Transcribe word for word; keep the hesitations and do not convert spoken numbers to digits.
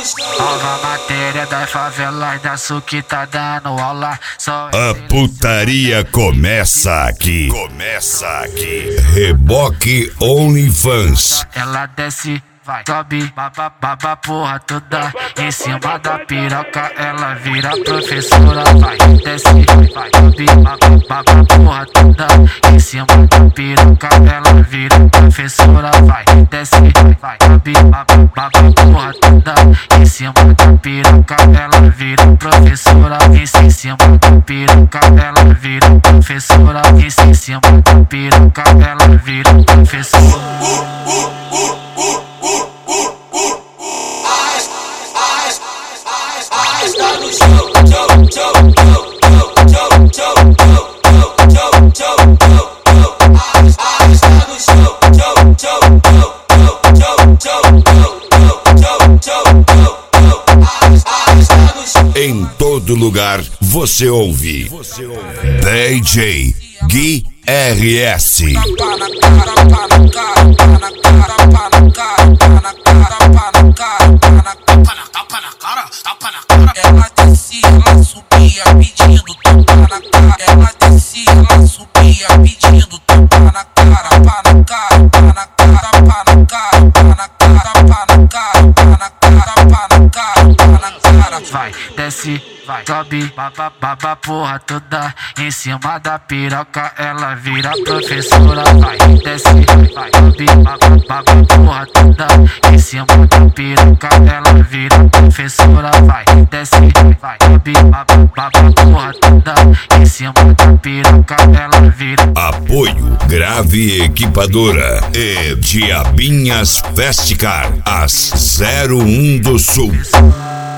Nova matéria das favelas da Suquita dando aula. Só a putaria começa aqui. Começa aqui. Reboque OnlyFans. Ela desce, vai, sobe, baba, baba, porra toda. Em cima da piroca, ela vira professora. Vai, desce, vai, sobe, baba, baba, porra toda. Em cima da piroca, ela vira professora. Vai, desce, vai, sobe, baba, baba, porra toda. Em cima da piroca, ela vira professora. Em cima da piroca, ela vira professora. Em cima da piroca, ela vira professora. Está no show, show, show, show, show, show, show, show, show, está no show, show, show, show, show, show, show. Em todo lugar você ouve D J Gui R S. Ela descia, ela subia pedindo tapa na cara. Ela descia, ela subia pedindo tapa na cara, pá na cara, pá na cara, pá na cara, pá na cara, pá na cara, pá na cara, pá na cara, pá na cara. Vai, desce, vai, sobe, baba, baba, porra toda. Em cima da piroca, ela vira professora. Vai, desce, vai, sobe, baba, baba, porra toda. Em cima da piroca, ela vira professora. Vai, desce, vai, sobe, baba, baba, porra toda. Em cima da piroca, ela vira. Apoio Grave Equipadora e Diabinhas Festicar, as zero um do Sul.